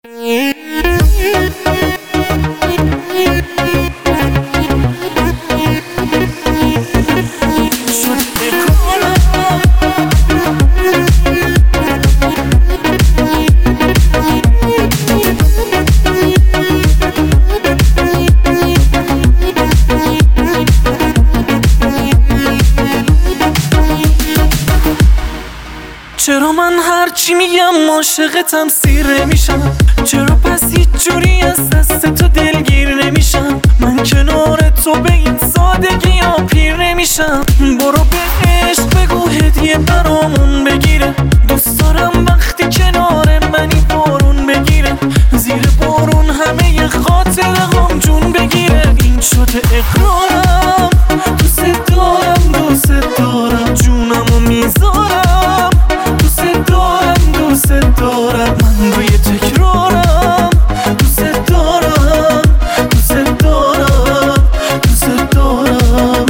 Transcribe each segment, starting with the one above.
چرا من هرچی میگم عاشقتم سیر نمیشم؟ چرا پس هیچ جوری از دست تو دلگیر نمیشم؟ من کنار تو به این سادگی ها پیر نمیشم. برو به عشق بگو هدیه برامون بگیره. دوست دارم وقتی کنار منی بارون بگیره، زیر بارون همه ی خاطره هم جون بگیره. این شده اقرارم، دوست دارم دوست دارم، جونمو میذارم، دوست دارم، من روی تکرارم، دوست دارم، دوست دارم، دوست دارم.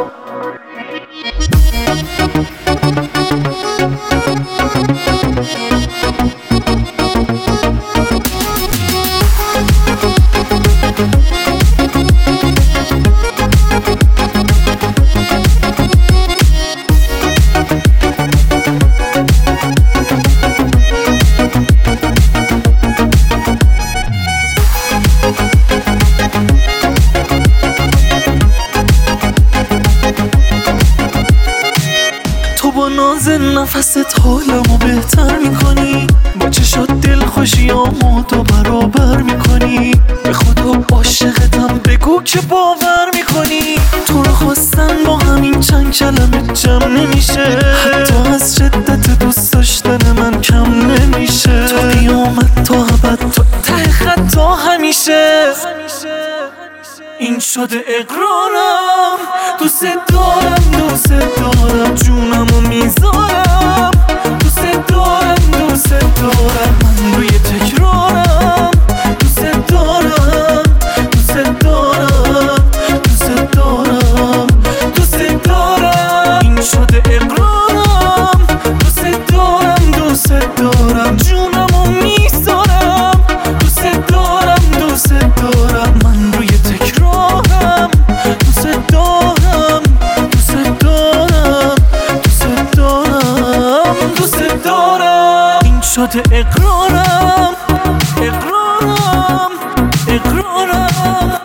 با ناز نفست حالمو بهتر میکنی، با چشات دلخوشیامو دو برابر میکنی. به خدا عاشقتم بگو که باور میکنی. تو رو خواستن با همین چند کلمه جمع نمیشه، حتی از شدت دوست داشتن من کم نمیشه. تو قیامت تا ابد تو ته خط تا همیشه. این شده اقرارم، دوست دارم، دوست دارم، جونمو میذارم، دوست دارم، دوست دارم، من روی تکرارم، دوست دارم، دوست دارم، دوست دارم، دوست دارم. این شده اقرارم، دوست دارم، دوست دارم، جونمو میذارم، دوست دارم، دوست دارم، من روی تکرارم، دوست دارم، دوست دارم، دوست دارم، دوست دارم. این شده اقرارم، اقرارم، اقرارم،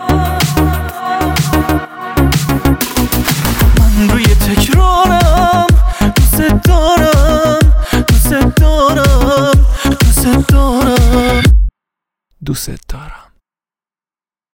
من روی تکرارم، دوست دارم، دوست دارم، دوست دارم، دوست دارم.